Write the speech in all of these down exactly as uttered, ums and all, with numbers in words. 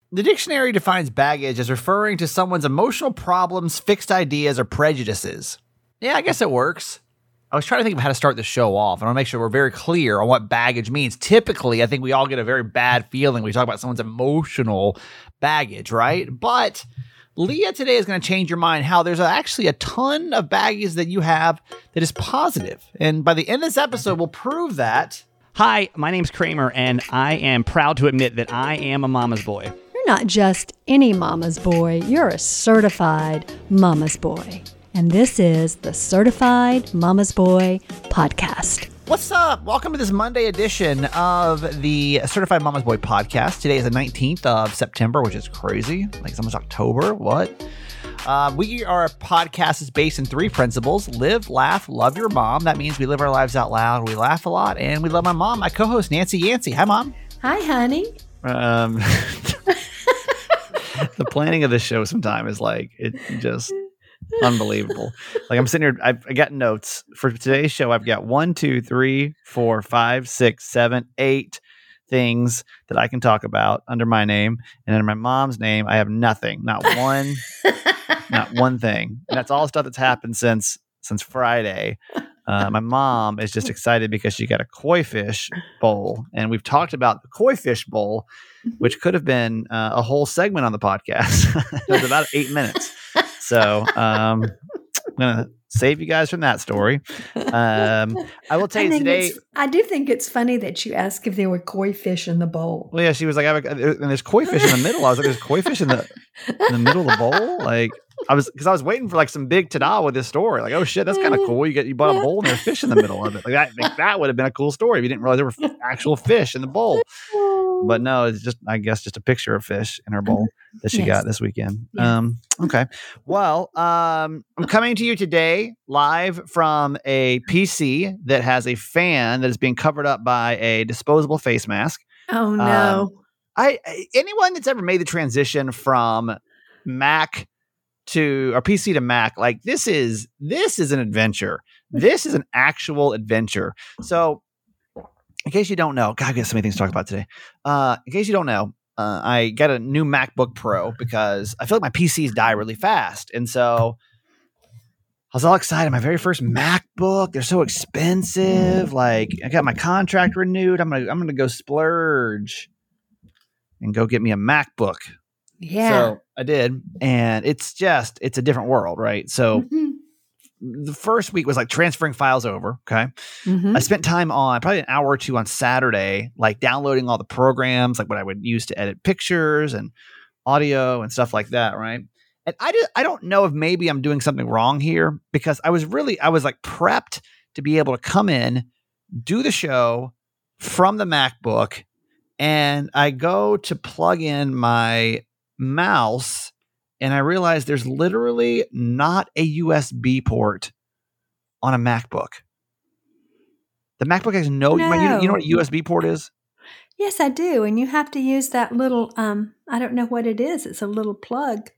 The dictionary defines baggage as referring to someone's emotional problems, fixed ideas, or prejudices. Yeah, I guess it works. I was trying to think of how to start the show off. I want to make sure we're very clear on what baggage means. Typically, I think we all get a very bad feeling when we talk about someone's emotional baggage, right? But Leah today is going to change your mind how there's actually a ton of baggage that you have that is positive. And by the end of this episode, we'll prove that. Hi, my name's Kramer, and I am proud to admit that I am a mama's boy. You're not just any mama's boy. You're a certified mama's boy. And this is the Certified Mama's Boy podcast. What's up? Welcome to this Monday edition of the Certified Mama's Boy podcast. Today is the nineteenth of September, which is crazy. Like it's almost October. What? Uh, we are a podcast that's based in three principles: live, laugh, love your mom. That means we live our lives out loud. We laugh a lot, and we love my mom. My co-host Nancy Yancey. Hi, Mom. Hi, honey. Um, the planning of this show sometime is like it just. Unbelievable. Like I'm sitting here, I've I got notes for today's show. I've got one, two, three, four, five, six, seven, eight things that I can talk about under my name, and under my mom's name, I have nothing. Not one, not one thing. And that's all stuff that's happened since since Friday. Uh, my mom is just excited because she got a koi fish bowl, and we've talked about the koi fish bowl, which could have been uh, a whole segment on the podcast. It was about eight minutes. So um, I'm going to save you guys from that story. Um, I will tell you today. I do think it's funny that you asked if there were koi fish in the bowl. Well, yeah, she was like, I have a, and there's koi fish in the middle. I was like, there's koi fish in the in the middle of the bowl. Like I was, because I was waiting for like some big ta-da with this story. Like, oh shit, that's kind of cool. You get you bought a bowl and there's fish in the middle of it. Like that, like, that would have been a cool story if you didn't realize there were actual fish in the bowl. But no, it's just, I guess, just a picture of fish in her bowl that she yes. got this weekend. Yeah. Um, okay. Well, um, I'm coming to you today live from a P C that has a fan that is being covered up by a disposable face mask. Oh, no. Um, I, I anyone that's ever made the transition from Mac to or P C to Mac, like this is this is an adventure. This is an actual adventure. So in case you don't know, God, I've got so many things to talk about today. Uh, in case you don't know, uh, I got a new MacBook Pro because I feel like my P Cs die really fast. And so I was all excited. My very first MacBook, they're so expensive. Like I got my contract renewed. I'm gonna I'm gonna go splurge and go get me a MacBook. Yeah. So I did. And it's just, it's a different world, right? So mm-hmm. the first week was like transferring files over. Okay. Mm-hmm. I spent time on probably an hour or two on Saturday, like downloading all the programs, like what I would use to edit pictures and audio and stuff like that. Right. And I, just, I don't know if maybe I'm doing something wrong here because I was really, I was like prepped to be able to come in, do the show from the MacBook. And I go to plug in my mouse and I realized there's literally not a U S B port on a MacBook. The MacBook has no, no. You, know, you know what a U S B port is? Yes, I do. And you have to use that little, um, I don't know what it is. It's a little plug.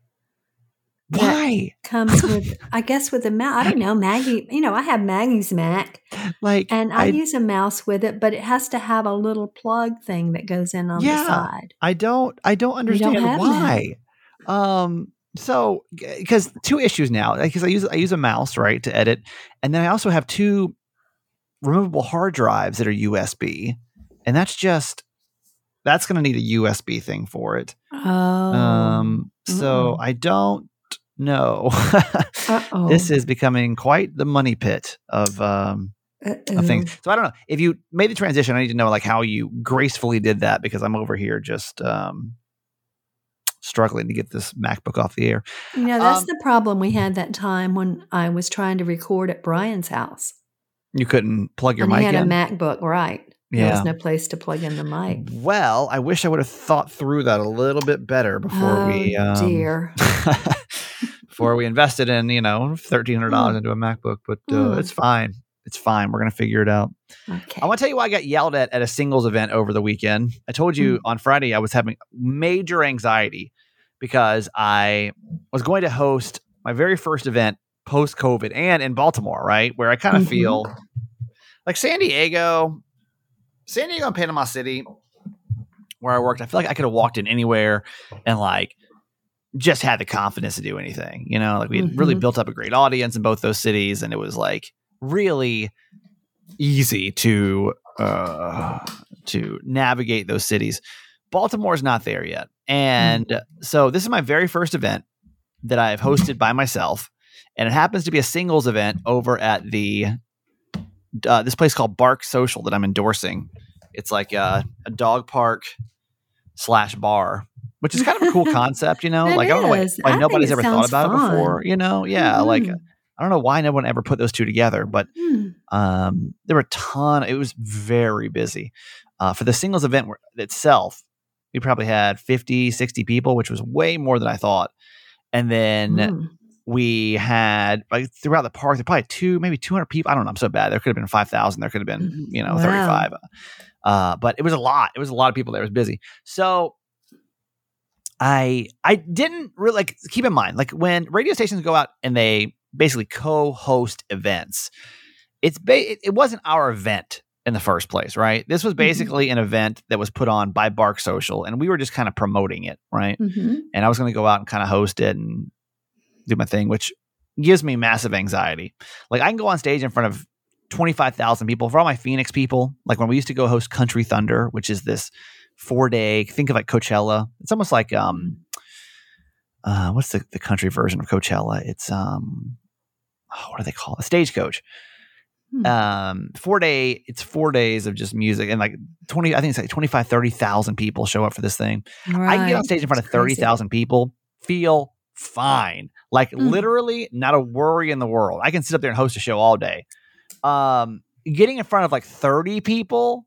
Why? Comes with, I guess with a mouse. I don't know, Maggie, you know, I have Maggie's Mac. Like, and I, I use a mouse with it, but it has to have a little plug thing that goes in on yeah, the side. I don't, I don't understand don't why. That. Um, so, because two issues now, because I use I use a mouse, right, to edit, and then I also have two removable hard drives that are U S B, and that's just that's going to need a U S B thing for it. Oh, um, so I don't know. This is becoming quite the money pit of um of things. So I don't know if you made the transition. I need to know like how you gracefully did that because I'm over here just um. struggling to get this MacBook off the air. You know, that's um, the problem we had that time when I was trying to record at Brian's house. You couldn't plug your and mic he had in? a MacBook, right. Yeah. There was no place to plug in the mic. Well, I wish I would have thought through that a little bit better before oh, we um, dear. before we invested in, you know, thirteen hundred dollars mm. into a MacBook, but uh, mm. it's fine. It's fine. We're going to figure it out. Okay. I want to tell you why I got yelled at at a singles event over the weekend. I told you mm. on Friday I was having major anxiety because I was going to host my very first event post-COVID and in Baltimore, right? Where I kind of mm-hmm. feel like San Diego, San Diego and Panama City where I worked, I feel like I could have walked in anywhere and like just had the confidence to do anything, you know, like we had mm-hmm. really built up a great audience in both those cities. And it was like really easy to, uh, to navigate those cities. Baltimore's not there yet. And mm-hmm. so this is my very first event that I've hosted by myself. And it happens to be a singles event over at the, uh, this place called Bark Social that I'm endorsing. It's like a, a dog park slash bar, which is kind of a cool concept, you know, like, I don't know why, why nobody's ever thought about fun. it before, you know? Yeah. Mm-hmm. Like, I don't know why no one ever put those two together, but mm. um, there were a ton, it was very busy. Uh, for the singles event itself, we probably had fifty, sixty people, which was way more than I thought. And then mm. we had, like, throughout the park, there probably two, maybe two hundred people. I don't know. I'm so bad. There could have been five thousand. There could have been, you know, wow. thirty-five. Uh, but it was a lot. It was a lot of people there. It was busy. So I I didn't really, like, keep in mind, like, when radio stations go out and they basically co-host events, it's ba- it, it wasn't our event in the first place, right? This was basically mm-hmm. an event that was put on by Bark Social, and we were just kind of promoting it, right? Mm-hmm. And I was going to go out and kind of host it and do my thing, which gives me massive anxiety. Like, I can go on stage in front of twenty-five thousand people. For all my Phoenix people, like when we used to go host Country Thunder, which is this four day, think of like Coachella. It's almost like, um, uh, what's the, the country version of Coachella? It's, um, oh, what do they call it? A Stagecoach. Hmm. Um, four day, it's four days of just music, and like twenty, I think it's like twenty-five, thirty thousand people show up for this thing. Right. I can get on stage in front of thirty thousand people, feel fine. Like mm. literally not a worry in the world. I can sit up there and host a show all day. Um, getting in front of like thirty people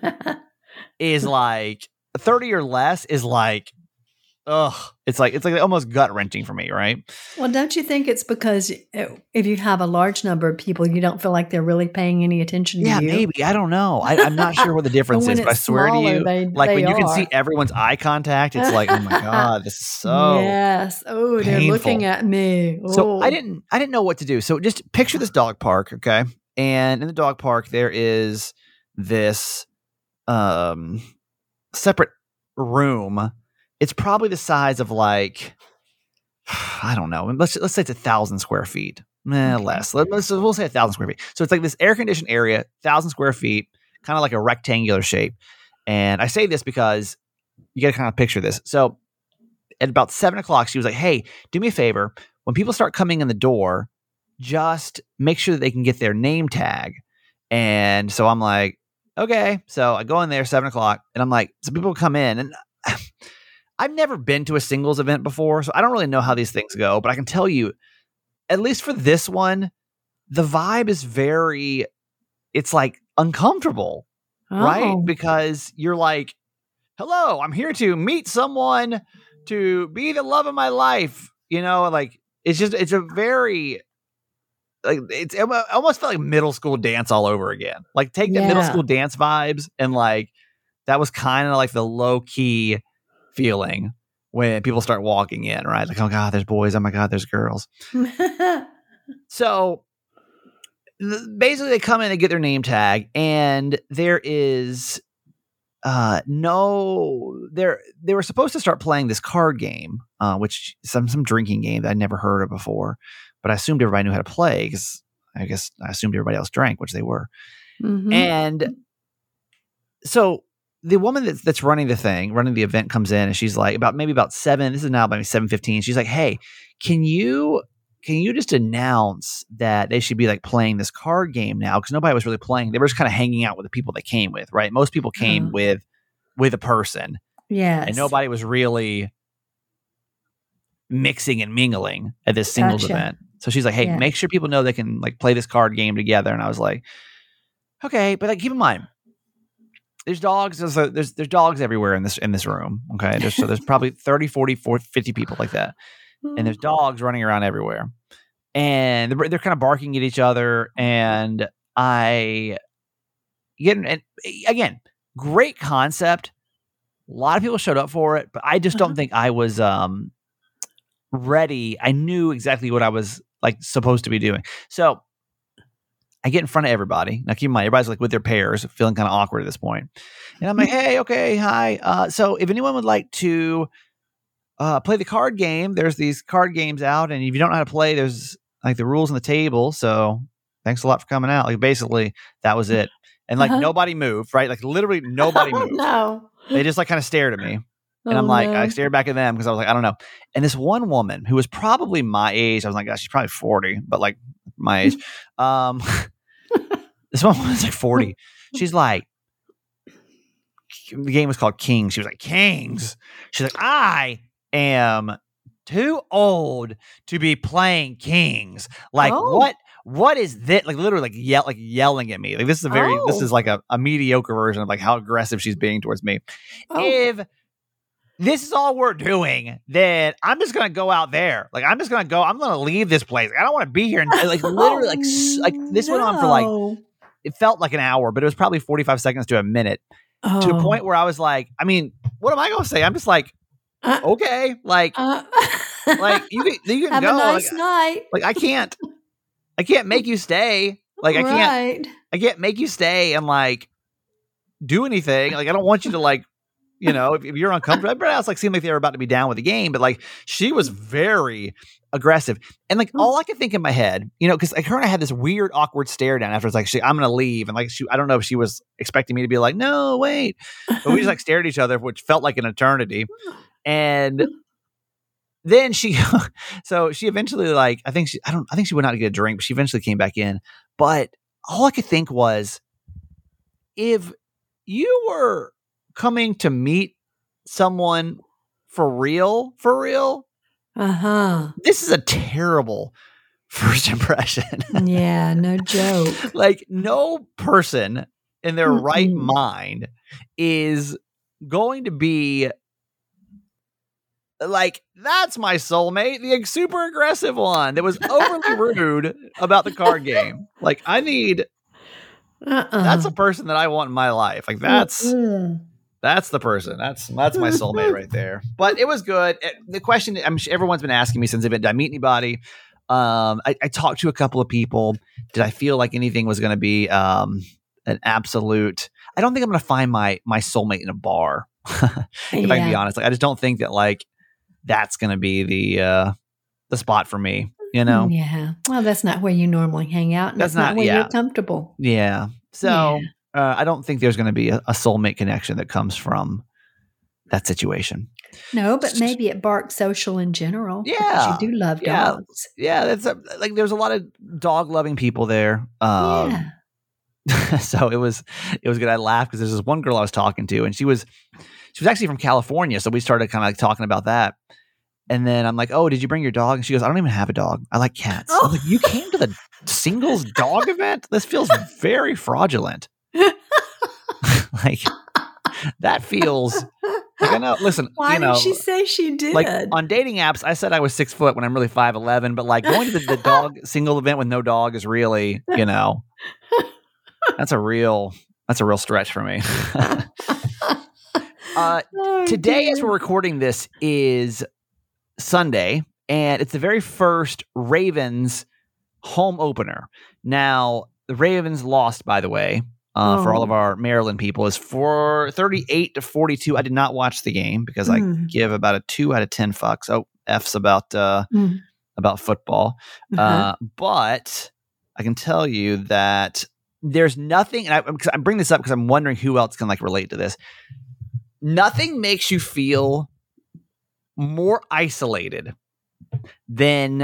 is like thirty or less is like, ugh, it's like, it's like almost gut wrenching for me. Right. Well, don't you think it's because if you have a large number of people, you don't feel like they're really paying any attention yeah, to you? Yeah, maybe. I don't know. I, I'm not sure what the difference is, but I swear smaller, to you, they, like they when are. you can see everyone's eye contact, it's like, oh my God, this is so yes. Oh, painful. They're looking at me. Oh. So I didn't, I didn't know what to do. So just picture this dog park. Okay. And in the dog park, there is this um, separate room. It's probably the size of like, I don't know. Let's let's say it's a thousand square feet, eh, okay. less. Let's we'll say a thousand square feet. So it's like this air conditioned area, thousand square feet, kind of like a rectangular shape. And I say this because you got to kind of picture this. So at about seven o'clock, she was like, "Hey, do me a favor. When people start coming in the door, just make sure that they can get their name tag." And so I'm like, okay. So I go in there seven o'clock, and I'm like, so people come in, and I've never been to a singles event before, so I don't really know how these things go, but I can tell you, at least for this one, the vibe is very, it's like uncomfortable, oh. right? Because you're like, hello, I'm here to meet someone to be the love of my life. You know, like, it's just, it's a very, like, it's it almost felt like middle school dance all over again. Like, take the yeah. middle school dance vibes, and like, that was kind of like the low key feeling when people start walking in, right? Like, oh God, there's boys. Oh my God, there's girls. So th- basically they come in and get their name tag, and there is uh, no, they're, they were supposed to start playing this card game, uh, which some, some drinking game that I'd never heard of before, but I assumed everybody knew how to play because I guess I assumed everybody else drank, which they were. Mm-hmm. And so the woman that's, that's running the thing, running the event, comes in, and she's like, about maybe about seven. This is now maybe seven fifteen. She's like, "Hey, can you can you just announce that they should be like playing this card game now? Because nobody was really playing. They were just kind of hanging out with the people they came with, right? Most people came mm. with with a person, yes, and nobody was really mixing and mingling at this singles gotcha. event. So she's like, "Hey, yeah. make sure people know they can like play this card game together." And I was like, "Okay," but like, keep in mind, there's dogs. There's, a, there's there's dogs everywhere in this in this room. Okay, there's, so there's probably thirty, forty, forty, fifty people like that, and there's dogs running around everywhere, and they're, they're kind of barking at each other. And I get and again, great concept. A lot of people showed up for it, but I just don't think I was um ready. I knew exactly what I was like supposed to be doing. So I get in front of everybody. Now, keep in mind, everybody's like with their pairs, feeling kind of awkward at this point. And I'm like, hey, okay, hi. Uh, so if anyone would like to uh, play the card game, there's these card games out. And if you don't know how to play, there's like the rules on the table. So thanks a lot for coming out. Like basically, that was it. And like uh-huh. nobody moved, right? Like literally nobody moved. No. They just like kind of stared at me. And oh, I'm like, no. I stared back at them because I was like, I don't know. And this one woman who was probably my age, I was like, gosh, she's probably forty, but like my age. Um, this one was like forty. She's like, the game was called Kings. She was like, Kings. She's like, I am too old to be playing Kings. Like, oh. what? What is this? Like literally like yell like yelling at me. Like this is a very oh. this is like a, a mediocre version of like how aggressive she's being towards me. Oh. If this is all we're doing, then I'm just gonna go out there. Like I'm just gonna go. I'm gonna leave this place. I don't want to be here. And like literally, like like this no. went on for like it felt like an hour, but it was probably forty-five seconds to a minute. Oh. To a point where I was like, I mean, what am I gonna say? I'm just like, uh, okay, like, uh, like you can you can have go. a nice like, night. Like I can't, I can't make you stay. Like I can't, right. I can't make you stay and like do anything. Like I don't want you to like. You know, if, if you're uncomfortable, everybody else like seemed like they were about to be down with the game, but like she was very aggressive, and like all I could think in my head, you know, because like her and I had this weird, awkward stare down after it's like she, I'm gonna leave, and like she, I don't know if she was expecting me to be like, no, wait, but we just like stared at each other, which felt like an eternity, and then she, so she eventually like I think she, I don't, I think she went out to get a drink, but she eventually came back in, but all I could think was, if you were coming to meet someone for real, for real. Uh-huh. This is a terrible first impression. Yeah, no joke. Like no person in their mm-hmm. right mind is going to be like, that's my soulmate, the super aggressive one that was overly rude about the card game. Like I need, uh-uh. that's a person that I want in my life. Like that's, mm-hmm. That's the person. That's that's my soulmate right there. But it was good. The question I'm sure everyone's been asking me since I've been, did I meet anybody? Um, I, I talked to a couple of people. Did I feel like anything was going to be um, an absolute? I don't think I'm going to find my my soulmate in a bar. if yeah. I can be honest, like, I just don't think that like that's going to be the uh, the spot for me. You know? Yeah. Well, that's not where you normally hang out. And that's, that's not, not where yeah. you're comfortable. Yeah. So. Yeah. Uh, I don't think there's going to be a, a soulmate connection that comes from that situation. No, but maybe at Bark Social in general. Yeah, you do love yeah. dogs. Yeah, that's a, like there's a lot of dog loving people there. Um, yeah. So it was it was good. I laughed because there's this one girl I was talking to, and she was she was actually from California. So we started kind of like talking about that. And then I'm like, oh, did you bring your dog? And she goes, I don't even have a dog. I like cats. Oh. I'm like, you came to the singles dog event? This feels very fraudulent. Like that feels like I know. Listen, why you know, did she say she did? Like on dating apps, I said I was six foot when I'm really five eleven. But like going to the, the dog single event with no dog is really, you know, that's a real that's a real stretch for me. uh, oh, today, dear. As we're recording this, is Sunday, and it's the very first Ravens home opener. Now, the Ravens lost, by the way. Uh, oh. For all of our Maryland people, is for thirty-eight to forty-two. I did not watch the game because mm. I give about a two out of ten fucks. Oh, F's about uh, mm. about football. Uh-huh. Uh, but I can tell you that there's nothing. And I, I bring this up because I'm wondering who else can like relate to this. Nothing makes you feel more isolated than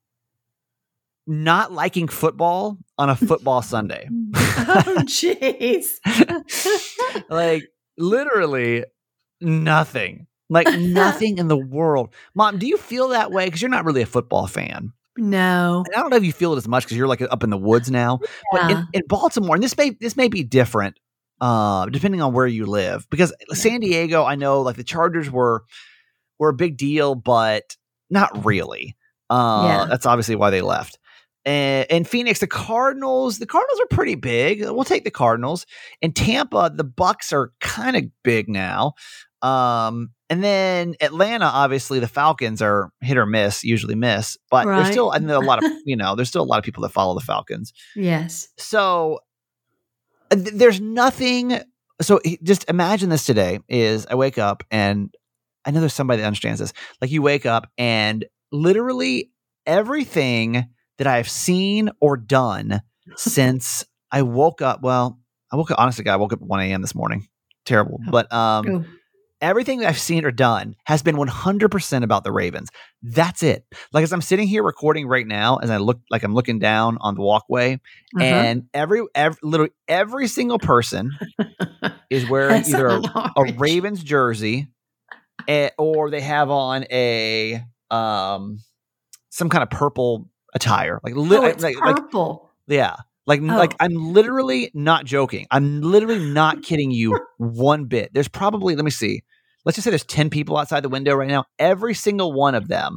not liking football on a football Sunday. Oh, jeez. Like, literally nothing. Like, nothing in the world. Mom, do you feel that way? Because you're not really a football fan. No. And I don't know if you feel it as much because you're, like, up in the woods now. Yeah. But in, in Baltimore, and this may this may be different uh, depending on where you live. Because San Diego, I know, like, the Chargers were were a big deal, but not really. Uh, yeah. That's obviously why they left. And in Phoenix, the Cardinals, the Cardinals are pretty big. We'll take the Cardinals. In Tampa, the Bucks are kind of big now. Um, And then Atlanta, obviously, the Falcons are hit or miss, usually miss, but Right. there's still I know a lot of you know there's still a lot of people that follow the Falcons. Yes. So th- there's nothing. So just imagine this today: is I wake up and I know there's somebody that understands this. Like you wake up and literally everything that I've seen or done since I woke up. Well, I woke up. Honestly, God, I woke up at one a.m. this morning. Terrible, but um. Ooh. Everything that I've seen or done has been one hundred percent about the Ravens. That's it. Like as I'm sitting here recording right now, as I look like I'm looking down on the walkway, uh-huh. and every, every literally every single person is wearing either a, a Ravens jersey, a, or they have on a um some kind of purple attire. Like, li- oh, it's like purple. Like, yeah. Like, oh. like I'm literally not joking. I'm literally not kidding you one bit. There's probably, let me see. Let's just say there's ten people outside the window right now. Every single one of them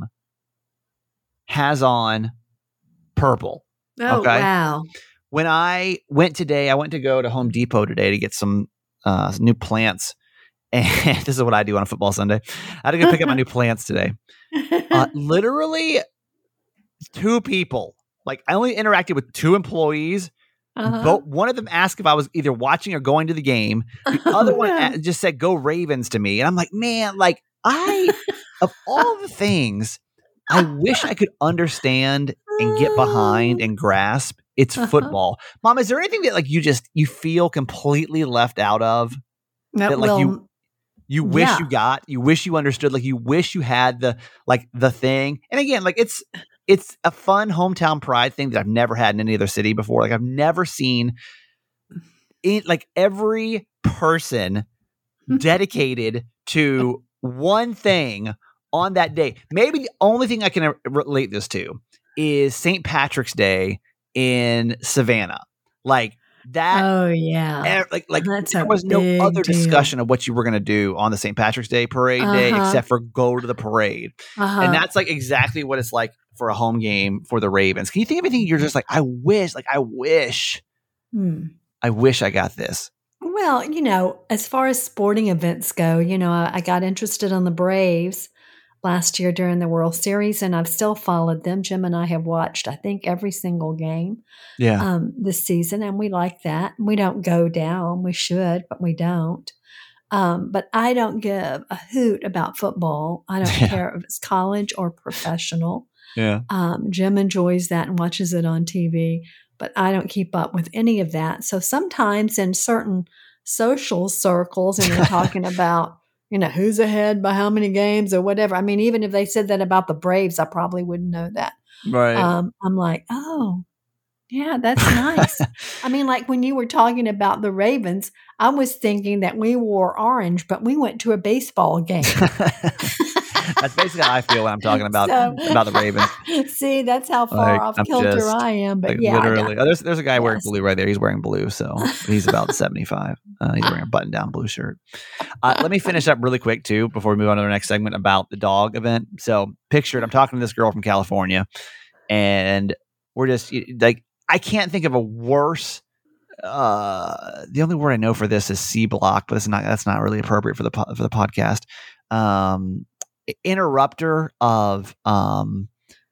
has on purple. Oh, okay? Wow. When I went today, I went to go to Home Depot today to get some uh, new plants. And this is what I do on a football Sunday. I had to go pick up my new plants today. Uh, literally two people. Like I only interacted with two employees. Uh-huh. But one of them asked if I was either watching or going to the game. The other one a- just said, "Go Ravens" to me. And I'm like, man, like I, of all the things, I wish I could understand and get behind and grasp. It's uh-huh. football. Mom, is there anything that like you just, you feel completely left out of? No, that like well, you, you wish yeah. you got, you wish you understood, like you wish you had the, like the thing. And again, like it's, It's a fun hometown pride thing that I've never had in any other city before. Like I've never seen it, like every person dedicated to one thing on that day. Maybe the only thing I can relate this to is Saint Patrick's Day in Savannah. Like that. Oh yeah. Er, like like That's there was no other deal. discussion of what you were going to do on the Saint Patrick's Day parade uh-huh. day except for go to the parade. Uh-huh. And that's like exactly what it's like for a home game for the Ravens. Can you think of anything you're just like, I wish, like, I wish, hmm. I wish I got this. Well, you know, as far as sporting events go, you know, I, I got interested in the Braves last year during the World Series, and I've still followed them. Jim and I have watched, I think, every single game yeah. um, this season, and we like that. We don't go down. We should, but we don't. Um, but I don't give a hoot about football. I don't yeah. care if it's college or professional. Yeah. Um, Jim enjoys that and watches it on T V, but I don't keep up with any of that. So sometimes in certain social circles, and they're talking about, you know, who's ahead by how many games or whatever. I mean, even if they said that about the Braves, I probably wouldn't know that. Right. Um, I'm like, oh, yeah, that's nice. I mean, like when you were talking about the Ravens, I was thinking that we wore orange, but we went to a baseball game. That's basically how I feel when I'm talking about so, about the Ravens. See, that's how far like, off I'm kilter just, I am. But like, yeah, literally. Oh, there's there's a guy yes. wearing blue right there. He's wearing blue, so he's about seventy-five. Uh, he's wearing a button-down blue shirt. Uh, let me finish up really quick too before we move on to the next segment about the dog event. So, picture it. I'm talking to this girl from California, and we're just like, I can't think of a worse. Uh, the only word I know for this is C block, but it's not. That's not really appropriate for the for the podcast. Um. Interrupter of um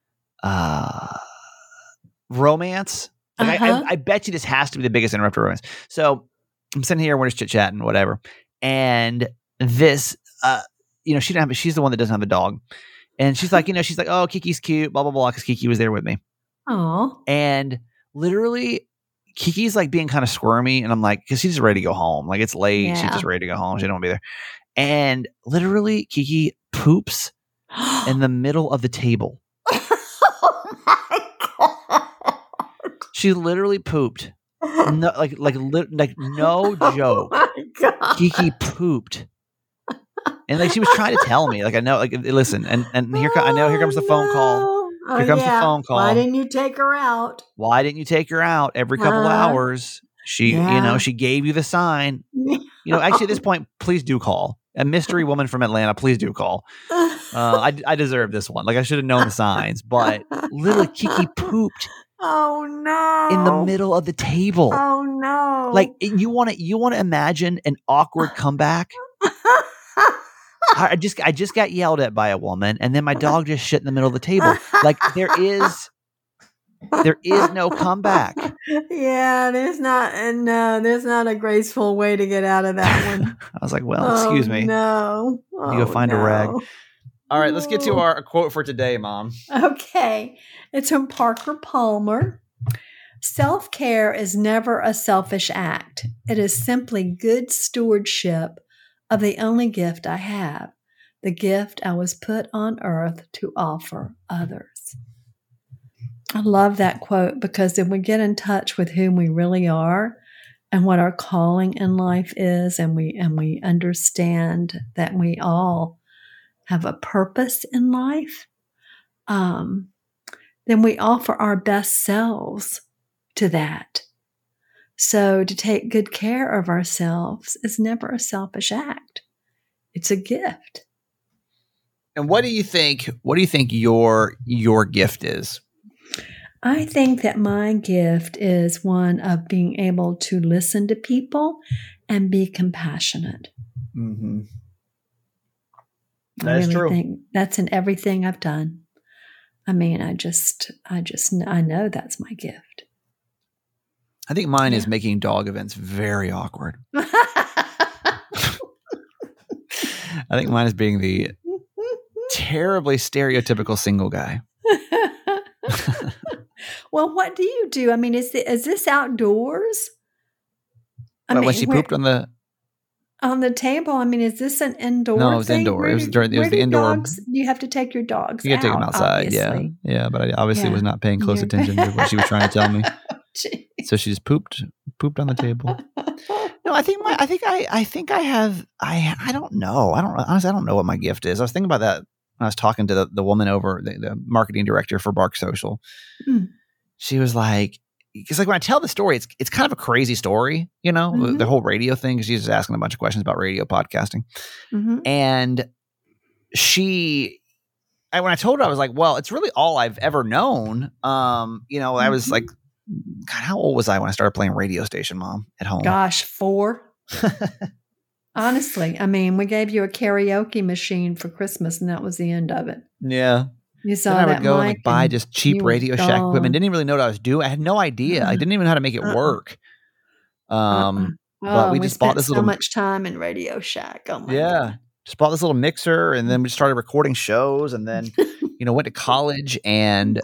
uh romance. Like uh-huh. I, I, I bet you this has to be the biggest interrupter of romance. So I'm sitting here, we're just chit chatting, whatever. And this, uh, you know, she didn't have. She's the one that doesn't have a dog, and she's like, you know, she's like, oh, Kiki's cute, blah blah blah, because Kiki was there with me. Oh, and literally. Kiki's like being kind of squirmy, and I'm like, because she's just ready to go home. Like it's late, yeah. she's just ready to go home. She don't want to be there. And literally, Kiki poops in the middle of the table. Oh my God. She literally pooped. No, like, like, li- like, no joke. Oh my God. Kiki pooped, and like she was trying to tell me, like, I know, like, listen, and and here, I know, here comes the phone call. Here oh, comes yeah. the phone call. Why didn't you take her out? Why didn't you take her out every couple uh, hours? She, yeah. you know, she gave you the sign. You know, actually, at this point, please do call. A mystery woman from Atlanta, please do call. Uh, I, I deserve this one. Like I should have known the signs, but literally Kiki pooped. Oh no! In the middle of the table. Oh no! Like you want to, you want to imagine an awkward comeback. I just I just got yelled at by a woman, and then my dog just shit in the middle of the table. Like there is there is no comeback. Yeah, there's not and no, there's not a graceful way to get out of that one. I was like, well, Oh, excuse me. No. You go Oh, find a rag. no. All right, let's get to No. our quote for today, Mom. Okay. It's from Parker Palmer. Self-care is never a selfish act. It is simply good stewardship of the only gift I have, the gift I was put on earth to offer others. I love that quote because if we get in touch with whom we really are and what our calling in life is, and we and we understand that we all have a purpose in life, um, then we offer our best selves to that. So to take good care of ourselves is never a selfish act. It's a gift. And what do you think? What do you think your your gift is? I think that my gift is one of being able to listen to people and be compassionate. Mm-hmm. I That is really true. think that's in everything I've done. I mean, I just, I just, I know that's my gift. I think mine is Yeah. making dog events very awkward. I think mine is being the terribly stereotypical single guy. Well, what do you do? I mean, is the, is this outdoors? I But mean, when she where- pooped on the on the table. I mean, is this an indoor? No, it was thing? indoor. Where It was do- during- it was where the do indoor- Dogs, you have to take your dogs. you got to take out, him outside, obviously. yeah, yeah. But I obviously Yeah. was not paying close You're- attention to what she was trying to tell me. Gee. So she just pooped, pooped on the table. No, I think my, I think I, I think I have, I, I don't know. I don't honestly, I don't know what my gift is. I was thinking about that when I was talking to the, the woman over the, the marketing director for Bark Social. Mm. She was like, because like when I tell the story, it's it's kind of a crazy story, you know, the, Mhm. the whole radio thing. Because she's just asking a bunch of questions about radio podcasting, Mhm. and she. I, when I told her, I was like, "Well, it's really all I've ever known." Um, you know, I was Mhm. like, God, how old was I when I started playing radio station, Mom, at home? Gosh, four. Honestly, I mean, we gave you a karaoke machine for Christmas, and that was the end of it. Yeah. You saw Then I that would go and mic like, buy and just cheap you were Radio Shack gone. equipment. Didn't even really know what I was doing. I had no idea. I Uh-uh. didn't even know how to make it Uh-uh. work. Um, Uh-uh. but Oh, we we just bought spent this so little much time in Radio Shack. Oh my Yeah. God. Just bought this little mixer, and then we started recording shows, and then you know went to college, and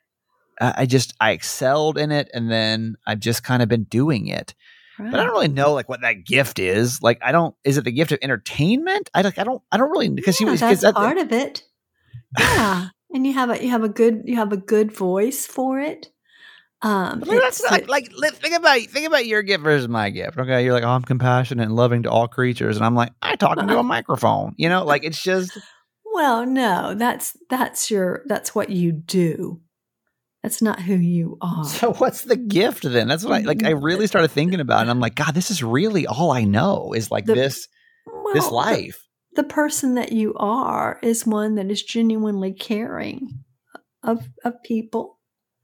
I, I just I excelled in it, and then I've just kind of been doing it. But I don't really know like what that gift is. Like I don't. Is it the gift of entertainment? I like I don't. I don't really because she Yeah, was that's that, part of it. Yeah, and you have a you have a good you have a good voice for it. Um, But like, that's it's- not, like li- think about think about your gift versus my gift. Okay, you're like, oh, I'm compassionate and loving to all creatures, and I'm like, I talk into a microphone. You know, like it's just well, no, that's that's your that's what you do. That's not who you are. so. What's the gift then? That's what I like. I really started thinking about, it, and I'm like, God, this is really all I know is like The- this Well, this the- life. The, person that you are is one that is genuinely caring of of people,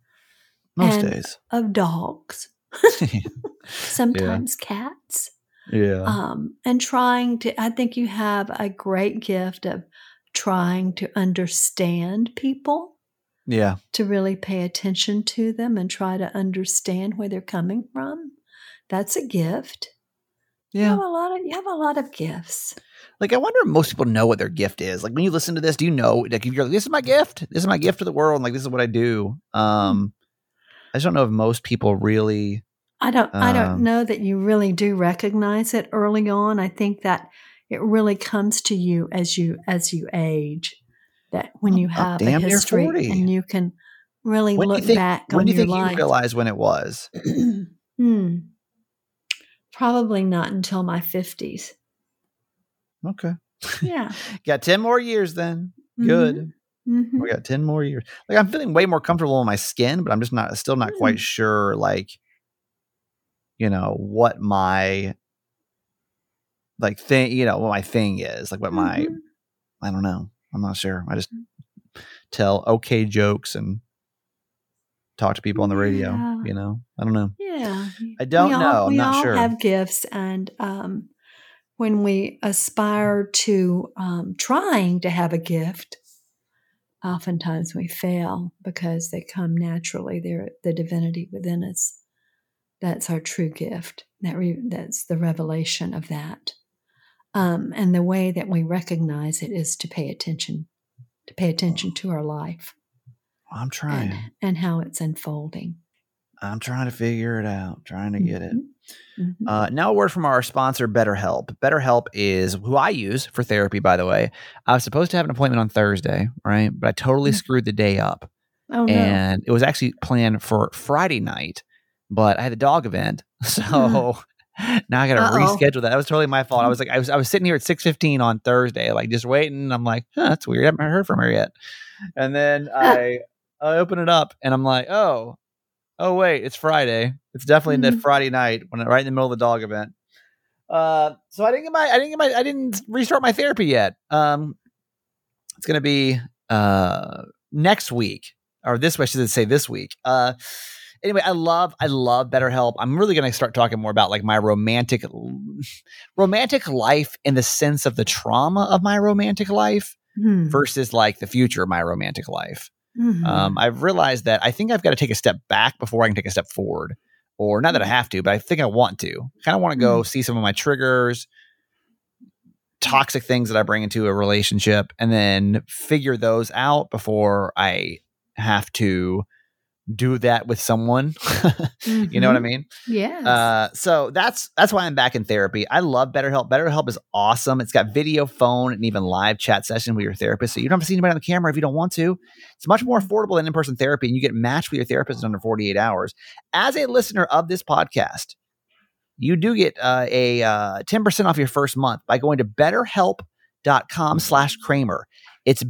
Most and- days, of dogs, sometimes cats. yeah. um, and trying to I think you have a great gift of trying to understand people, Yeah. to really pay attention to them and try to understand where they're coming from. That's a gift. You Yeah. have a lot of you have a lot of gifts. Like, I wonder if most people know what their gift is. Like, when you listen to this, do you know, like, if you're like, this is my gift, this is my gift to the world, and like, this is what I do. Um, I just don't know if most people really, I don't I don't Um, know that you really do recognize it early on. I think that it really comes to you as you as you age. That when you I'm have a damn near history forty. and you can really when do look you think, back when on do you your think life. you realized when it was? hmm. Probably not until my fifties. Okay. Yeah. Got ten more years then. Mhm. Good. Mhm. We got ten more years. Like, I'm feeling way more comfortable in my skin, but I'm just not, still not Mm. quite sure, like, you know, what my, like, thing, you know, what my thing is. Like, what my, Mhm. I don't know. I'm not sure. I just tell okay jokes and talk to people on the radio, Yeah. you know? I don't know. Yeah. I don't We all- know. I'm we not all sure. have gifts, and um, when we aspire to um, trying to have a gift, oftentimes we fail because they come naturally. They're the divinity within us. That's our true gift. That re- that's the revelation of that. Um, and the way that we recognize it is to pay attention, to pay attention to our life. I'm trying. And, and how it's unfolding. I'm trying to figure it out, trying to get it. Mm-hmm. Uh, now a word from our sponsor, BetterHelp. BetterHelp is who I use for therapy, by the way. I was supposed to have an appointment on Thursday, right? But I totally mm-hmm. screwed the day up. Oh, no. And it was actually planned for Friday night, but I had a dog event. So mm. now I got to reschedule that. That was totally my fault. I was like, I was, I was sitting here at six fifteen on Thursday, like just waiting. I'm like, huh, that's weird. I haven't heard from her yet. And then I, I open it up and I'm like, oh, Oh wait, it's Friday. It's definitely mm-hmm. that Friday night when right in the middle of the dog event. Uh, so I didn't get my, I didn't get my, I didn't restart my therapy yet. Um, it's gonna be uh next week or this. I should say this week. Uh, anyway, I love, I love BetterHelp. I'm really gonna start talking more about like my romantic, romantic life in the sense of the trauma of my romantic life mm-hmm. versus like the future of my romantic life. Mm-hmm. Um, I've realized that I think I've got to take a step back before I can take a step forward, or not that I have to, but I think I want to. I kind of want to go mm-hmm. see some of my triggers, toxic things that I bring into a relationship, and then figure those out before I have to do that with someone. mm-hmm. You know what I mean? Yeah. Uh, so that's that's why I'm back in therapy. I love BetterHelp. BetterHelp is awesome. It's got video, phone, and even live chat session with your therapist. So you don't have to see anybody on the camera if you don't want to. It's much more affordable than in-person therapy, and you get matched with your therapist in under forty-eight hours. As a listener of this podcast, you do get uh, a uh, ten percent off your first month by going to betterhelp.com slash Kramer. It's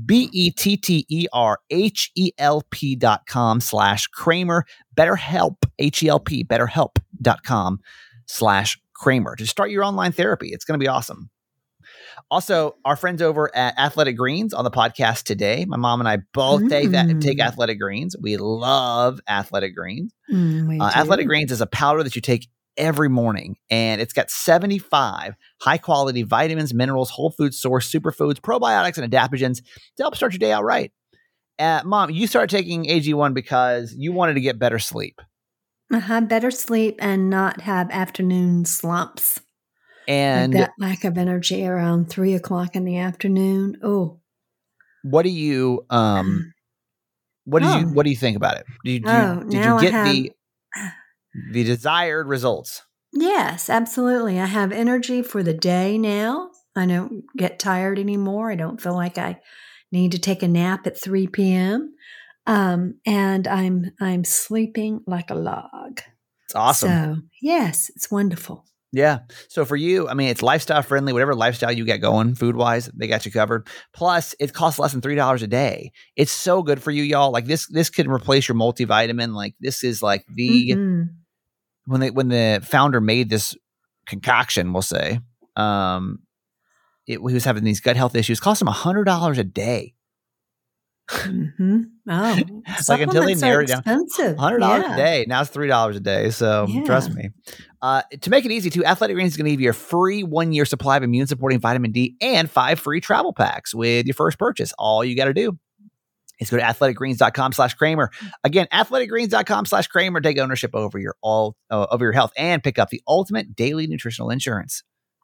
B-E-T-T-E-R-H-E-L-P dot com slash Kramer. BetterHelp, H-E-L-P, betterhelp.com slash Kramer. To start your online therapy. It's going to be awesome. Also, our friends over at Athletic Greens on the podcast today. My mom and I both mm. take, that, take Athletic Greens. We love Athletic Greens. Mm, uh, Athletic Greens is a powder that you take every morning, and it's got seventy-five high quality vitamins, minerals, whole food source, superfoods, probiotics, and adaptogens to help start your day out right. Uh, Mom, you started taking A G one because you wanted to get better sleep. Uh-huh, better sleep and not have afternoon slumps. And like that lack of energy around three o'clock in the afternoon. Oh, what do you um, what did oh. you what do you think about it? Did you, oh, did you get have- the the desired results? Yes, absolutely. I have energy for the day now. I don't get tired anymore. I don't feel like I need to take a nap at three p.m. Um, and I'm I'm sleeping like a log. It's awesome. So, yes, it's wonderful. Yeah. So for you, I mean, it's lifestyle friendly, whatever lifestyle you get going food wise, they got you covered. Plus it costs less than three dollars a day. It's so good for you, y'all. Like this, this could replace your multivitamin. Like this is like the, mm-hmm. when they, when the founder made this concoction, we'll say, um, it, he was having these gut health issues, cost him a hundred dollars a day. Mm-hmm. Oh, like until they narrowed it down, expensive. one hundred dollars yeah. a day. Now it's three dollars a day. So yeah. trust me. Uh, to make it easy, too, Athletic Greens is going to give you a free one-year supply of immune-supporting vitamin D and five free travel packs with your first purchase. All you got to do is go to athleticgreens.com slash Kramer. Again, athleticgreens.com slash Kramer. Take ownership over your all uh, over your health and pick up the ultimate daily nutritional insurance.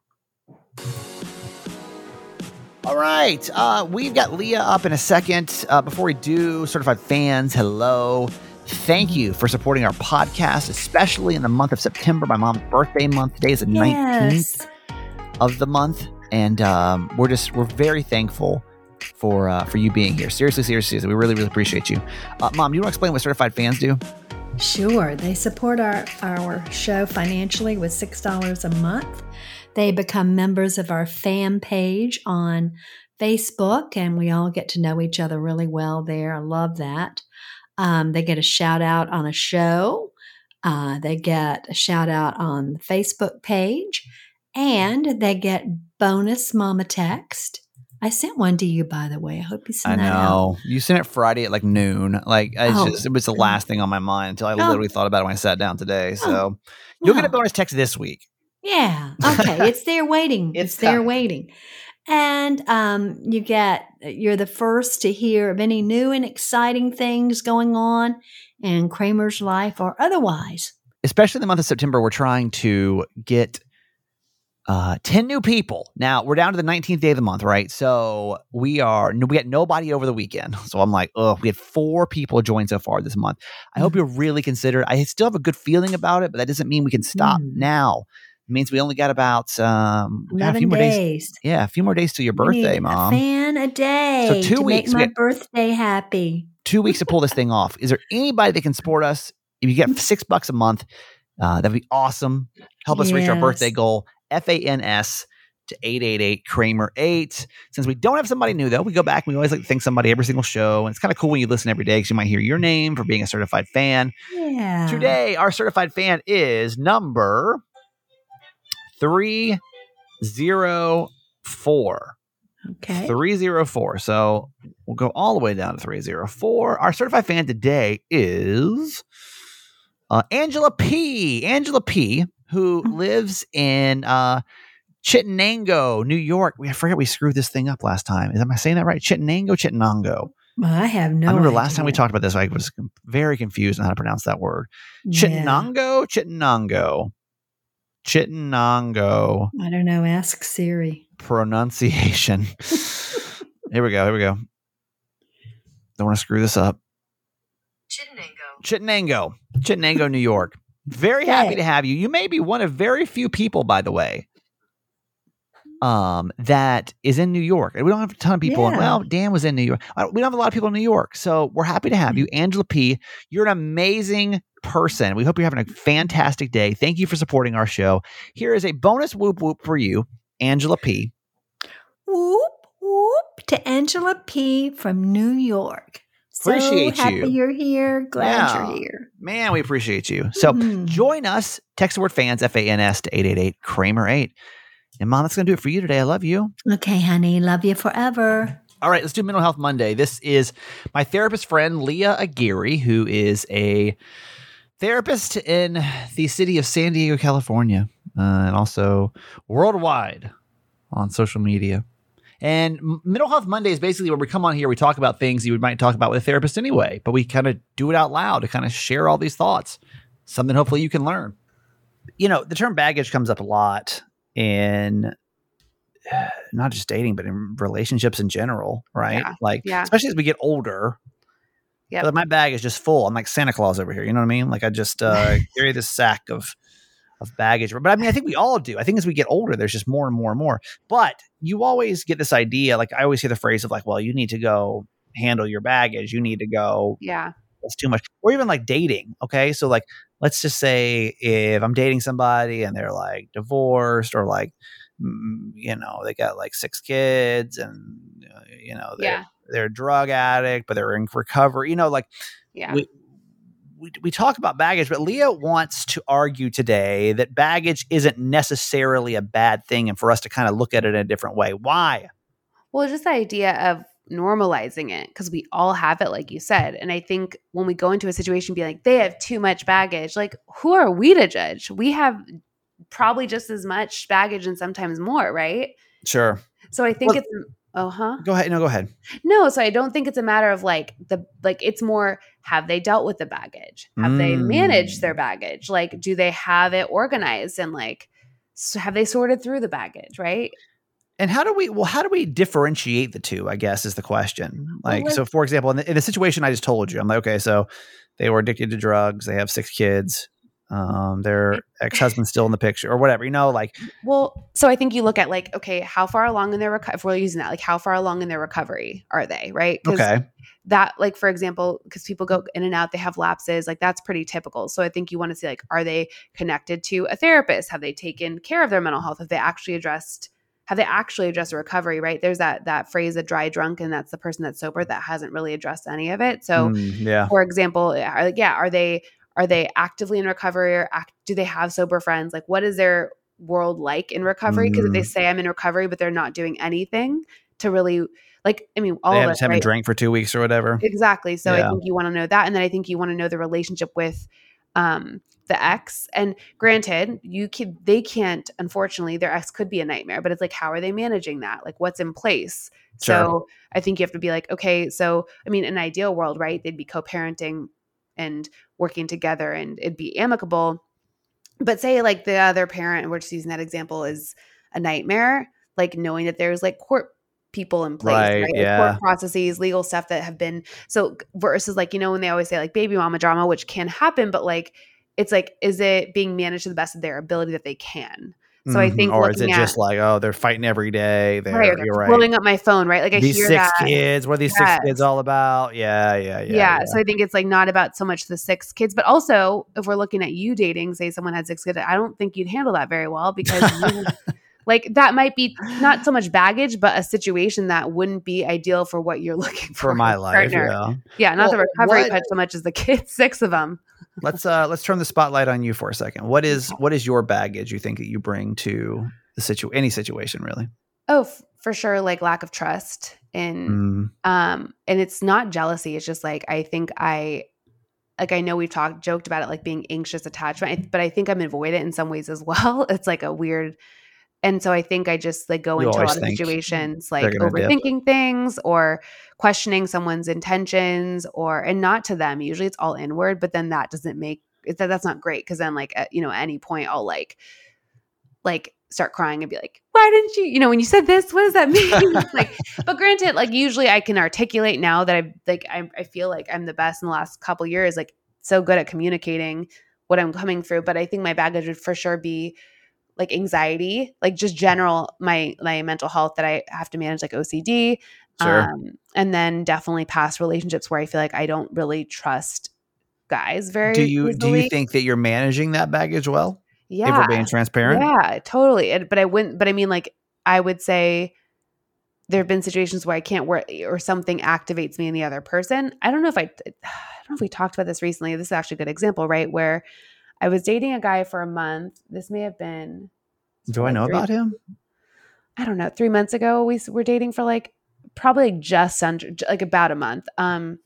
All right. Uh, we've got Leah up in a second. Uh, before we do, certified fans, hello. Thank you for supporting our podcast, especially in the month of September, my mom's birthday month. Today is the yes. nineteenth of the month. And um, we're just, we're very thankful for uh, for you being here. Seriously, seriously, seriously. We really, really appreciate you. Uh, Mom, do you want to explain what certified fans do? Sure. They support our, our show financially with six dollars a month. They become members of our fan page on Facebook, and we all get to know each other really well there. I love that. Um, they get a shout out on a show. Uh, they get a shout out on the Facebook page, and they get bonus mama text. I sent one to you, by the way. I hope you sent I that out. I know. You sent it Friday at like noon. Like it's Oh. just, it was the last thing on my mind until I Oh. literally thought about it when I sat down today. So Oh. you'll get Wow. a bonus text this week. Yeah. Okay. It's there waiting. It's it's there time. waiting. And um, you get, you're the first to hear of any new and exciting things going on in Kramer's life or otherwise. Especially in the month of September, we're trying to get uh, ten new people. Now, we're down to the nineteenth day of the month, right? So we are, we had nobody over the weekend. So I'm like, oh, we had four people join so far this month. I hope you'll really consider it. I still have a good feeling about it, but that doesn't mean we can stop Mm. now. It means we only got about um, we got a eleven few more days. days. Yeah, a few more days till your We need birthday, a Mom. fan a day So two to weeks, make we my get- birthday happy. Two weeks to pull this thing off. Is there anybody that can support us? If you get six bucks a month, uh, that'd be awesome. Help us reach our Yes. birthday goal. F A N S to eight eight eight Kramer eight. Since we don't have somebody new, though, we go back and we always like to thank somebody every single show. And it's kind of cool when you listen every day because you might hear your name for being a certified fan. Yeah. Today, our certified fan is number three oh four. Okay. three oh four. So we'll go all the way down to three oh four. Our certified fan today is uh, Angela P. Angela P., who lives in uh, Chittenango, New York. We I forget we screwed this thing up last time. Am I saying that right? Chittenango, Chittenango. Well, I have no I remember idea. last time we talked about this, I was very confused on how to pronounce that word. Yeah. Chittenango, Chittenango, Chittenango. I don't know. Ask Siri. Pronunciation. Here we go. Here we go. Don't want to screw this up. Chittenango. Chittenango, Chittenango, New York. Very happy Okay. to have you. You may be one of very few people, by the way, um, that is in New York. And we don't have a ton of people. And, Yeah. well, Dan was in New York. Uh, We don't have a lot of people in New York. So we're happy to have you. Angela P., you're an amazing person. We hope you're having a fantastic day. Thank you for supporting our show. Here is a bonus whoop whoop for you, Angela P. Whoop, whoop to Angela P. from New York. So Appreciate happy you. you're here. Glad Yeah. you're here. Man, we appreciate you. So Mhm. join us. Text the word fans, F A N S, to eight eight eight Kramer eight. And Mom, that's going to do it for you today. I love you. Okay, honey. Love you forever. All right, let's do Mental Health Monday. This is my therapist friend, Leah Aguirre, who is a therapist in the city of San Diego, California, uh, and also worldwide on social media. And M- Mental Health Monday is basically where we come on here, we talk about things you might talk about with a therapist anyway, but we kind of do it out loud to kind of share all these thoughts, something hopefully you can learn. You know, the term baggage comes up a lot in uh, not just dating, but in relationships in general, right? Yeah. Like, Yeah. especially as we get older. Yep. But my bag is just full. I'm like Santa Claus over here. You know what I mean? Like I just uh, carry this sack of of baggage. But I mean, I think we all do. I think as we get older, there's just more and more and more. But you always get this idea. Like I always hear the phrase of like, well, you need to go handle your baggage. You need to go. Yeah. That's too much. Or even like dating. Okay. So like, let's just say if I'm dating somebody and they're like divorced or like, mm, you know, they got like six kids and, uh, you know, they're, Yeah. they're a drug addict, but they're in recovery, you know, like Yeah. we, we, we talk about baggage, but Leah wants to argue today that baggage isn't necessarily a bad thing and for us to kind of look at it in a different way. Why? Well, just the idea of normalizing it because we all have it, like you said. And I think when we go into a situation, be like, they have too much baggage. Like, who are we to judge? We have probably just as much baggage and sometimes more, right? Sure. So I think Well- it's, oh, huh? Go ahead. No, go ahead. No, so I don't think it's a matter of like the like it's more have they dealt with the baggage? Have they Mm. managed their baggage? Like do they have it organized and like so have they sorted through the baggage, right? And how do we, well, how do we differentiate the two, I guess is the question. Well, Like, like- so for example, in the, in the situation I just told you, I'm like, okay, so they were addicted to drugs. They have six kids. Um, their ex-husband's still in the picture or whatever, you know, like, Well, so I think you look at like, okay, how far along in their recovery, if we're using that, like how far along in their recovery are they, right? 'Cause okay. that, like, for example, because people go in and out, they have lapses, like that's pretty typical. So I think you want to see, like, are they connected to a therapist? Have they taken care of their mental health? Have they actually addressed, have they actually addressed a recovery, right? There's that, that phrase, a dry drunk, and that's the person that's sober that hasn't really addressed any of it. So Mm, yeah. for example, are, yeah, are they, are they actively in recovery or act, do they have sober friends? Like what is their world like in recovery? Because if they Mm. say I'm in recovery, but they're not doing anything to really like, I mean, all They of have- us, just haven't right? drank for two weeks or whatever. Exactly. So Yeah. I think you want to know that. And then I think you want to know the relationship with um, the ex. And granted, you can, they can't, unfortunately, their ex could be a nightmare, but it's like, how are they managing that? Like, what's in place? Sure. So I think you have to be like, okay, so, I mean, in an ideal world, right, they'd be co-parenting and working together and it'd be amicable. But say like the other parent, we're just using that example, is a nightmare, like knowing that there's like court people in place, Right, right? Like yeah. court processes, legal stuff that have been, so versus like, you know, when they always say like baby mama drama, which can happen, but like, it's like, is it being managed to the best of their ability that they can? So I think, Mhm. Or is it looking just at, like, oh, they're fighting every day? They're, right, or they're you're right. blowing up my phone, right? Like I These hear six that. kids, what are these Yes. six kids all about? Yeah, yeah, yeah. Yeah, yeah. So I think it's like not about so much the six kids, but also if we're looking at you dating, say someone had six kids, I don't think you'd handle that very well because you, like that might be not so much baggage, but a situation that wouldn't be ideal for what you're looking for, For my in a life, partner. yeah. Yeah, not Well, the recovery what- part so much as the kids, six of them. Let's uh let's turn the spotlight on you for a second. What is what is your baggage you think that you bring to the situ any situation really? Oh, f- for sure, like lack of trust in Mm, um and it's not jealousy, it's just like I think I like I know we've talked joked about it like being anxious attachment, but I think I'm avoidant in some ways as well. It's like a weird, and so I think I just like go You into a always lot of think situations they're like gonna dip. overthinking things or questioning someone's intentions, or and not to them, usually it's all inward, but then that doesn't make it, that that's not great because then like at, you know, at any point I'll like like start crying and be like, why didn't you, you know, when you said this, what does that mean? Like, but granted, like usually I can articulate now that I like, I, I feel like I'm the best in the last couple years, like so good at communicating what I'm coming through. But I think my baggage would for sure be like anxiety, like just general, my, my mental health that I have to manage, like O C D. Sure. Um, and then definitely past relationships where I feel like I don't really trust guys very do you do easily. you think that you're managing that baggage well? Yeah. If we're being transparent? Yeah, totally. And, but I wouldn't, but I mean, like, I would say there have been situations where I can't work or something activates me in the other person. I don't know if I, I don't know if we talked about this recently. This is actually a good example, right? Where I was dating a guy for a month. This may have been. Do I know three, about him? I don't know. Three months ago, we were dating for like probably like just under, like about a month. Um,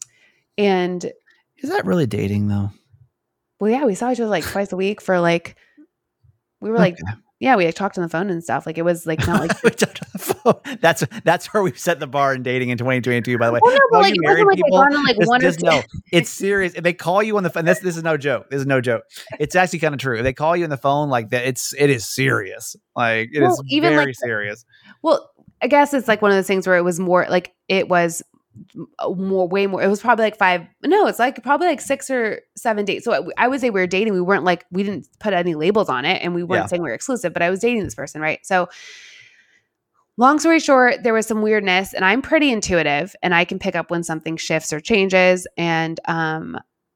and Is that really dating though? well, yeah, we saw each other like twice a week for like, we were like, Okay. yeah, we like talked on the phone and stuff. Like it was like not like We talked on the phone. That's that's where we've set the bar in dating in twenty twenty-two. By the way, Well, no, but All like you it wasn't married like I people, gone on like just- one or just two. know, it's serious. If they call you on the phone, this this is no joke. This is no joke. It's actually kind of true. If they call you on the phone like that, it's it is serious. Like it Well, is even, very like- serious. Well, I guess it's like one of those things where it was more like it was more, way more. It was probably like five. No, it's like probably like six or seven dates. So I, I would say we were dating. We weren't like, we didn't put any labels on it and we weren't Yeah. saying we were exclusive, but I was dating this person. Right. So long story short, there was some weirdness and I'm pretty intuitive and I can pick up when something shifts or changes. And um,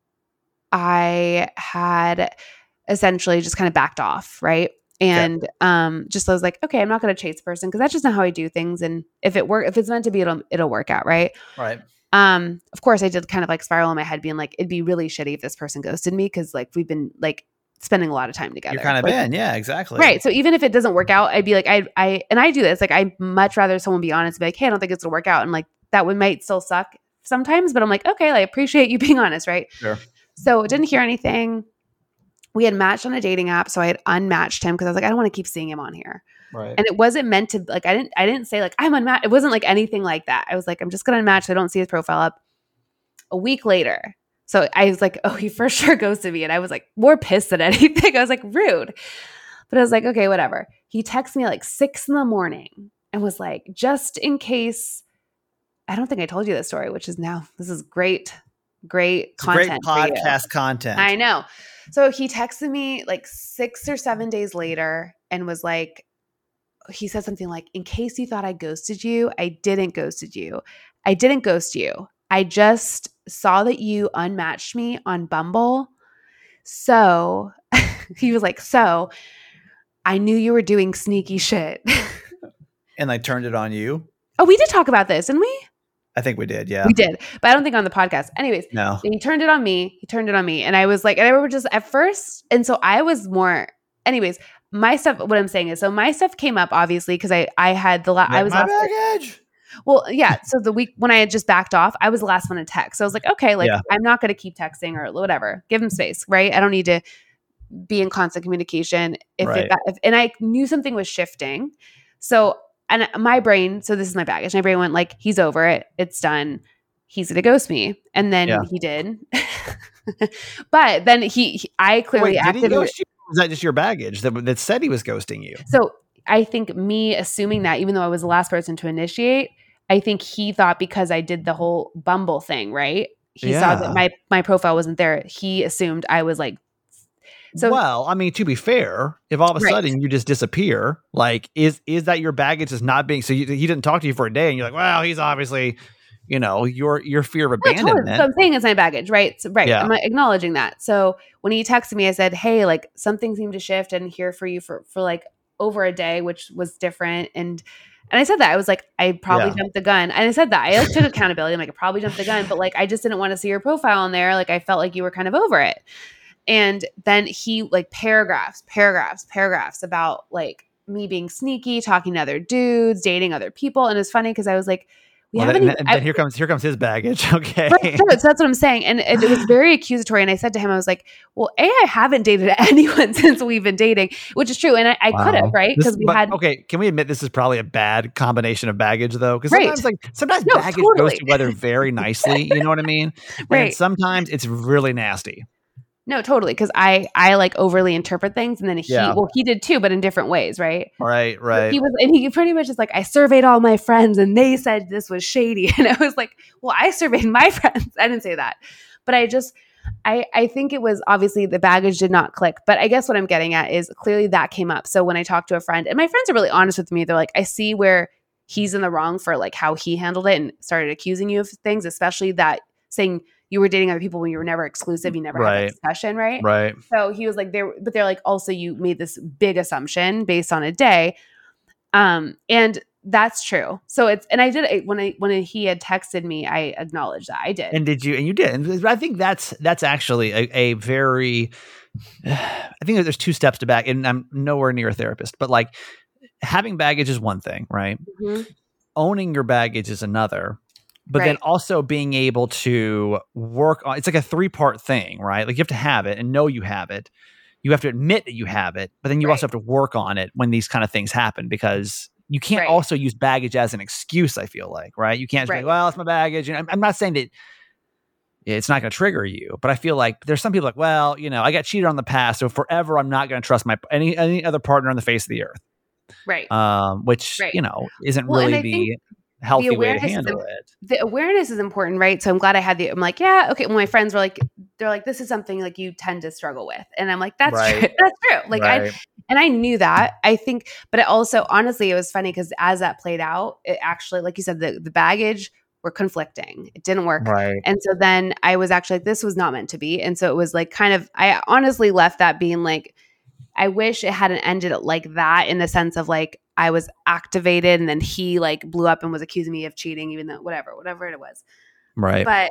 I had essentially just kind of backed off. Right. And um, just I was like, okay, I'm not going to chase the person because that's just not how I do things. And if it work, if it's meant to be, it'll it'll work out, right? Right. Um, of course, I did kind of like spiral in my head, being like, it'd be really shitty if this person ghosted me because like we've been like spending a lot of time together. You're kind of Like, in, yeah, exactly. right. So even if it doesn't work out, I'd be like, I I and I do this. Like I'd much rather someone be honest, and be like, hey, I don't think it's gonna work out, and like that would might still suck sometimes, but I'm like, okay, I appreciate you being honest, right? Sure. So didn't hear anything. We had matched on a dating app, so I had unmatched him because I was like, I don't want to keep seeing him on here. Right. And it wasn't meant to like I didn't I didn't say like I'm unmatched. It wasn't like anything like that. I was like, I'm just gonna unmatch. So I don't see his profile up. A week later, so I was like, oh, he for sure ghosted me, and I was like more pissed than anything. I was like rude, but I was like, okay, whatever. He texted me at like six in the morning and was like, just in case. I don't think I told you this story, which is now this is great, great It's great content. for you. podcast content. I know. So he texted me like six or seven days later and was like, he said something like, in case you thought I ghosted you, I didn't ghosted you. I didn't ghost you. I just saw that you unmatched me on Bumble. So he was like, so I knew you were doing sneaky shit. And I turned it on you. Oh, we did talk about this, didn't we? I think we did. Yeah. We did, but I don't think on the podcast. Anyways, No. he turned it on me. He turned it on me. And I was like, and I remember just at first, and so I was more, anyways, my stuff, what I'm saying is, so my stuff came up obviously because I, I had the, la- I was my last, baggage. Well, yeah. So the week when I had just backed off, I was the last one to text. So I was like, okay, like Yeah. I'm not going to keep texting or whatever. Give him space, right? I don't need to be in constant communication. If Right. it, if, and I knew something was shifting. So, and my brain, so this is my baggage. My brain went like, he's over it. It's done. He's going to ghost me. And then Yeah. he did. But then he, he I clearly Wait, did acted. he ghost you? Or was that just your baggage that, that said he was ghosting you? So I think me assuming that, even though I was the last person to initiate, I think he thought because I did the whole Bumble thing, right? He saw Yeah. that my my profile wasn't there. He assumed I was like, so well, I mean, to be fair, if all of a Right. sudden you just disappear, like, is is that your baggage is not being? So you, he didn't talk to you for a day, and you're like, well, he's obviously, you know, your your fear of No, totally. abandonment. So I'm saying it's my baggage, right? So, right. Yeah. I'm acknowledging that. So when he texted me, I said, hey, like something seemed to shift and here for you for, for like over a day, which was different. And, and I said that I was like, I probably Yeah. jumped the gun. And I said that I like took accountability. I'm like, I probably jumped the gun, but like, I just didn't want to see your profile on there. Like I felt like you were kind of over it. And then he like paragraphs, paragraphs, paragraphs about like me being sneaky, talking to other dudes, dating other people. And it's funny because I was like, we Well, haven't then, even, then I- here comes here comes his baggage. Okay. Right, so that's what I'm saying. And it, it was very accusatory. And I said to him, I was like, well, A, I haven't dated anyone since we've been dating, which is true. And I, I could have, Wow. right? This- Because we but, had, okay, can we admit this is probably a bad combination of baggage though? Because Right. sometimes like sometimes No, baggage goes totally. together very nicely. You know what I mean? And then Right. sometimes it's really nasty. no, totally. Because I, I like overly interpret things. And then he, Yeah. well, he did too, but in different ways, right? Right, right. He was, and he pretty much is like, I surveyed all my friends and they said this was shady. And I was like, well, I surveyed my friends. I didn't say that. But I just, I, I think it was obviously the baggage did not click. But I guess what I'm getting at is clearly that came up. So when I talked to a friend, and my friends are really honest with me, they're like, I see where he's in the wrong for like how he handled it and started accusing you of things, especially that saying you were dating other people when you were never exclusive, you never had Right. a discussion, right? Right. So he was like, there, but they're like, also you made this big assumption based on a day. Um, and that's true. So it's, and I did, I- when I, when he had texted me, I acknowledged that I did. And did you? And you did. And I think that's that's actually a, a very. I think that there's two steps to back, and I'm nowhere near a therapist, but like having baggage is one thing, right? Mhm. Owning your baggage is another. But then Right. also being able to work on it's like a three part thing, right? Like you have to have it and know you have it. You have to admit that you have it, but then you Right. also have to work on it when these kind of things happen because you can't Right. also use baggage as an excuse, I feel like, right? You can't just be Right. like, well, it's my baggage. And I'm, I'm not saying that it's not going to trigger you, but I feel like there's some people like, well, you know, I got cheated on in the past, so forever I'm not going to trust my any any other partner on the face of the earth. Right. Um, which, Right. you know, isn't Well, and really I the think healthy way to awareness is handle im- it. The awareness is important, right? So I'm glad I had the, I'm like, yeah, okay. Well, my friends were like, they're like, this is something like you tend to struggle with. And I'm like, that's Right. true. That's true. Like I, Right. and I knew that. I think, but it also, honestly, it was funny because as that played out, it actually, like you said, the, the baggage were conflicting. It didn't work. Right. And so then I was actually like, this was not meant to be. And so it was like kind of, I honestly left that being like, I wish it hadn't ended like that in the sense of like, I was activated and then he like blew up and was accusing me of cheating, even though whatever, whatever it was. Right. But,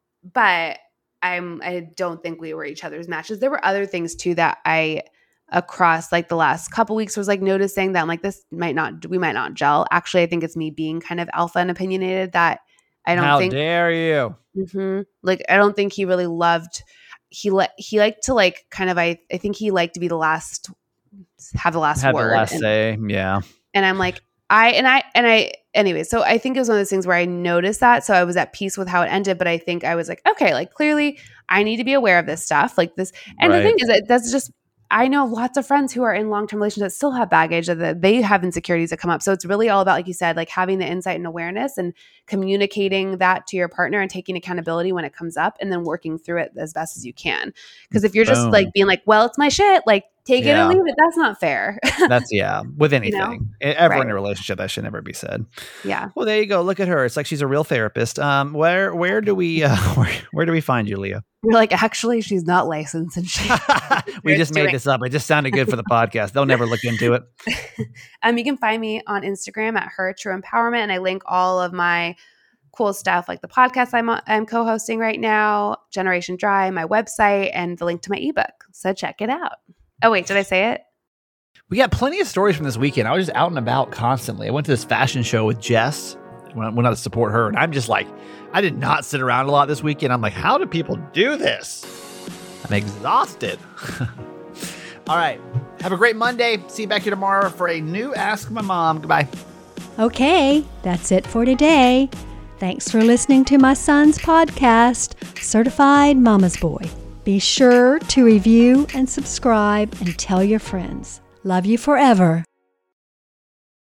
but I'm, I don't think we were each other's matches. There were other things too that I, across like the last couple weeks was like noticing that I'm like, this might not, we might not gel. Actually, I think it's me being kind of alpha and opinionated that I don't How think, dare you? Mhm. like, I don't think he really loved, he let, he liked to like kind of, I, I think he liked to be the last, have the last Have word. the last and, say. Yeah. and I'm like, I, and I, and I, anyway, so I think it was one of those things where I noticed that. So I was at peace with how it ended, but I think I was like, okay, like clearly I need to be aware of this stuff like this. And Right. the thing is that that's just, I know lots of friends who are in long-term relationships that still have baggage that they have insecurities that come up. So it's really all about, like you said, like having the insight and awareness and communicating that to your partner and taking accountability when it comes up and then working through it as best as you can. Because if you're just Boom. like being like, well, it's my shit, like take Yeah. it or leave it, that's not fair. That's yeah. With anything, know? E- ever Right. in a relationship, that should never be said. Yeah. Well, there you go. Look at her. It's like she's a real therapist. Um, where where do we uh, where, where do we find you, Leah? You're like, actually, she's not licensed and she we You're just made doing- this up. It just sounded good for the podcast. They'll never look into it. Um, you can find me on Instagram at Her True Empowerment, and I link all of my cool stuff like the podcast I'm, I'm co-hosting right now, Generation Dry, my website, and the link to my ebook. So check it out. Oh, wait, did I say it? We got plenty of stories from this weekend. I was just out and about constantly. I went to this fashion show with Jess. went, went out to support her. And I'm just like, I did not sit around a lot this weekend. I'm like, how do people do this? I'm exhausted. All right. Have a great Monday. See you back here tomorrow for a new Ask My Mom. Goodbye. Okay, that's it for today. Thanks for listening to my son's podcast, Certified Mama's Boy. Be sure to review and subscribe and tell your friends. Love you forever.